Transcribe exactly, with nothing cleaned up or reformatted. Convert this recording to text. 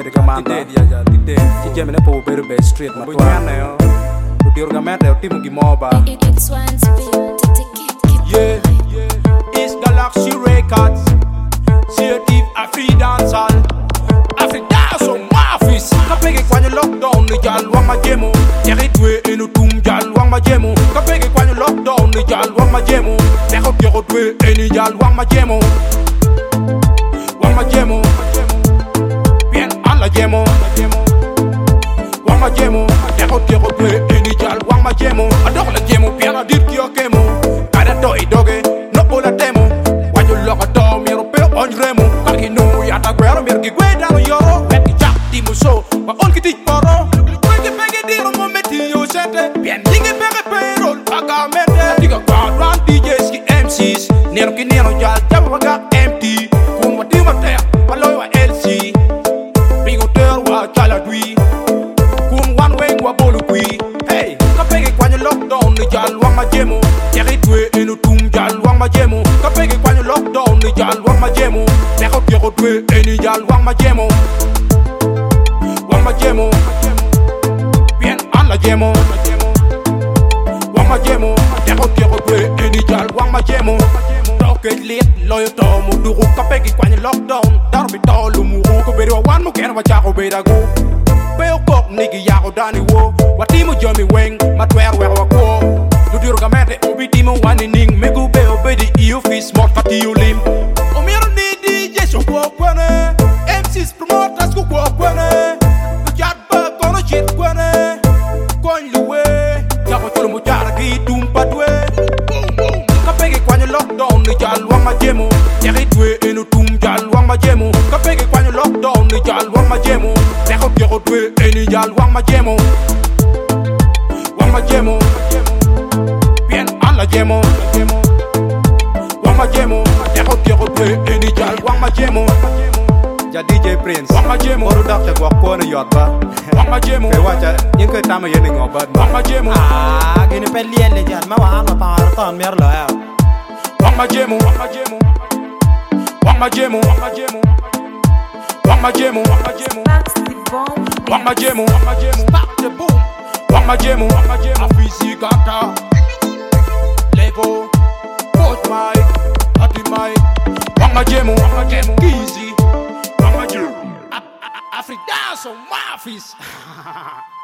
made the command. She me po better be straight. My plan now. Do your command. Your team give more ba. Yeah, it's Galaxy Records. Creative Afri dancehall. Afri dance on Mafis. Kapege kwanye lockdown ni jal wang ma jemo. Yeritwe enu tum jal wang ma jemo. Kapege kwanye lockdown ni jal wang ma jemo. Nekot yerotwe eni jal wang ma jemo. Wang ma jemo. Bien ala jemo. Wang ma jemo. Nekot yerotwe eni jal wang ma jemo. Adok la jemo bien adir ki okemo. Kada to idoge no ola temo. Wanyo loka to miro pe onjremo. Kaki no yata gwero mir ki gweda no yoro. Weki chak di muso wa ol ki tik poro. Kweke pege diro mo meti yo sente. Bien dinge pege perol aga mete. Diga crowd run D Js ki M Cs. Nero ki nero jal jab waga empty. Kun wa tima ter waloy wa L C. Bingo ter wa chala dwi. Kun one way wa bolu kwi. Hey, kapege kwanye lockdown ni jal wang ma jemo. Yeritwe enu tum jal wang ma jemo. Kapege kwanye lockdown ni jal wang ma jemo. Nekot yerotwe eni jal wang ma jemo. Wang ma jemo. Bien ala jemo. Wang ma jemo. Nekot yerotwe eni jal wang ma jemo. Rocket lit loyo to mu duru. Kapege kwanye lockdown darbi to lumuru. Ko beri wa wan mu kena wa chako bedago. Peo kok nigi yako dani wo. Watimu jomi weng matwer wer wa ko. Ludiru gamete obi timu wani ning. Megu be obedi iyo fis mot kati yu lim. Omiro ni D J so kwa kwene. M Cs promoters ku kwa kwene. Luchad ba kono shit kwene. Kony luwe. Yako cholo mujara ki tumpa dwe. Kapege kwanye lockdown ni jal wang ma jemo. Yeritwe enu tum jal wang ma jemo. Kapege kwanye lockdown ni jal wang ma jemo. Nekot yerotwe eni jal wang ma jemo. Wang ma jemo. Bien ala jemo. Wang ma jemo. Nekot yerotwe eni jal wang ma jemo. Ja D J Prince wang ma jemo. Oru dak te gwak kone yot ba. Wang ma jemo. Fe wacha yin ke tama yeni ngobat. Wang ma jemo. Ah, gini pe lien le jan ma wa ma pa ton mer lo ya. Wang ma jemo. Wang ma jemo. Wang ma jemo. Wang ma jemo. Wang ma jemo. Wang ma jemo. Wang ma jemo. Wang ma jemo. Spark the boom. Wang ma jemo. Wang ma jemo. Afisi gata. Levo. Coach Mike. Ati Mike. Wang ma jemo. Wang ma jemo. Easy. Wang ma jemo. Afri dance on Mafis.